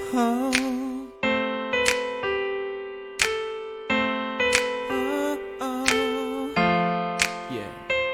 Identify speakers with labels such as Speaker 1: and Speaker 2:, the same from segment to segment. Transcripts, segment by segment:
Speaker 1: Oh. Yeah.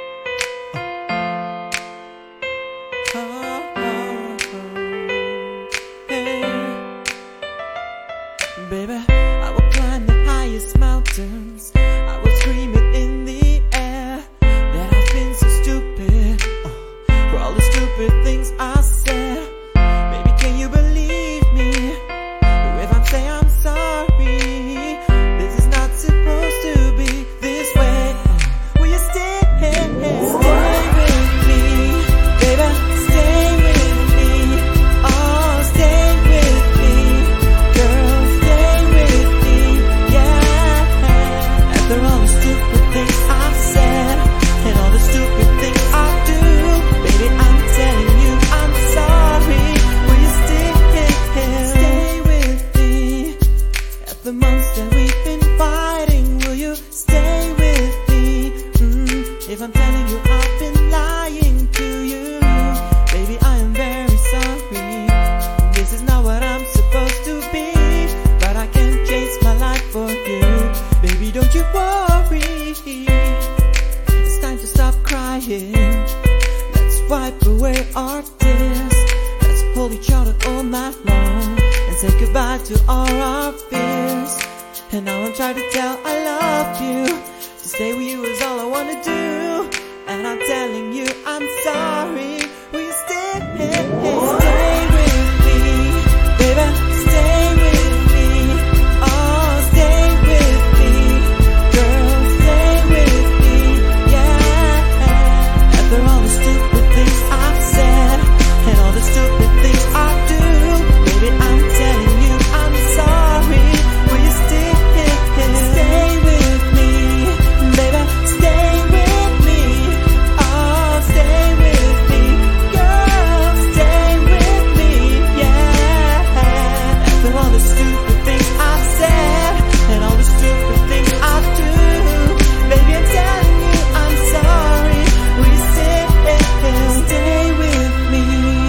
Speaker 1: Hey. Baby, I will climb the highest mountains. I will scream it in the air that I've been so stupid for all the stupid things I said. Baby, can you believe me if I say I'm sorry? This is not supposed to be this way. Will you stay with me, baby? Stay with me. Oh, stay with me, girl. Stay with me, yeah. After all the stupid things I've said and all the stupid things I do, baby, I'm telling you I'm sorry. Will you stay with me? At the months that we've been fighting, will you stay with me? If I'm telling you I've been lying to you, baby, I am very sorry. This is not what I'm supposed to be, but I can't chase my life for you. Baby, don't you worry. It's time to stop crying. Let's wipe away our tears. Let's hold each other all night long and say goodbye to all our fears. And now I'm trying to tell I love you. To stay with you is all I wanna do, and I'm telling you I'm sorry. Will you stay with me, baby? Stay with me. Oh, stay with me, girl. Stay with me, yeah. After all the stupid things I've said and all the stupid things I do, baby, I'm telling you I'm sorry. Will you stay with me, baby? Stay with me. Oh, stay with me, girl. Stay with me, yeah. After all the stupid things I've said and all the stupid things I do, baby, I'm telling you I'm sorry. Will you stay with me?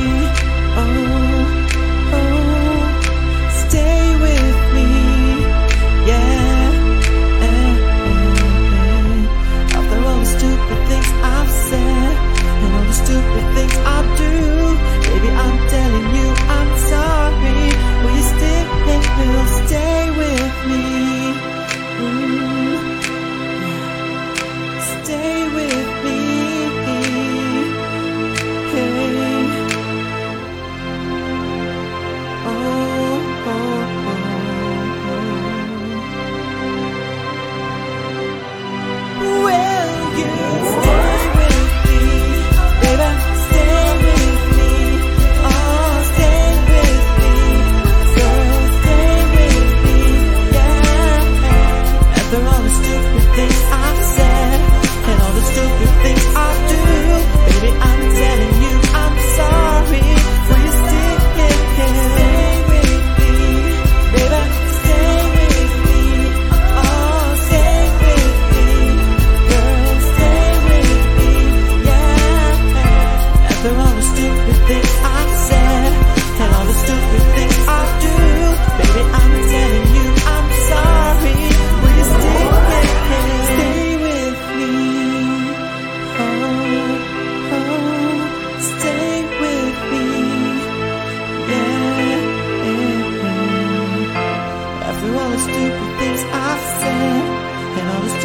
Speaker 1: Oh, stay with me, yeah. After all the stupid things I've said and all the stupid things I do, baby, I'm telling you I'm sorry. Will you stay with me? Stay with me. Hey. Will you stay with me, baby? Stay with me. Oh, stay with me, girl. Stay with me, yeah. After all the stupid things I've said and all the stupid things I do, baby, I'm telling you I'm sorry. Will you stay with me, baby? Stay with me. Oh, stay with me, girl. Stay with me, yeah. After all the stupid things I've said and all the stupid things I do, baby, I'm telling you I'm sorry. Will you stay with me? Oh, stay with me, yeah. After all the stupid things I've said and all the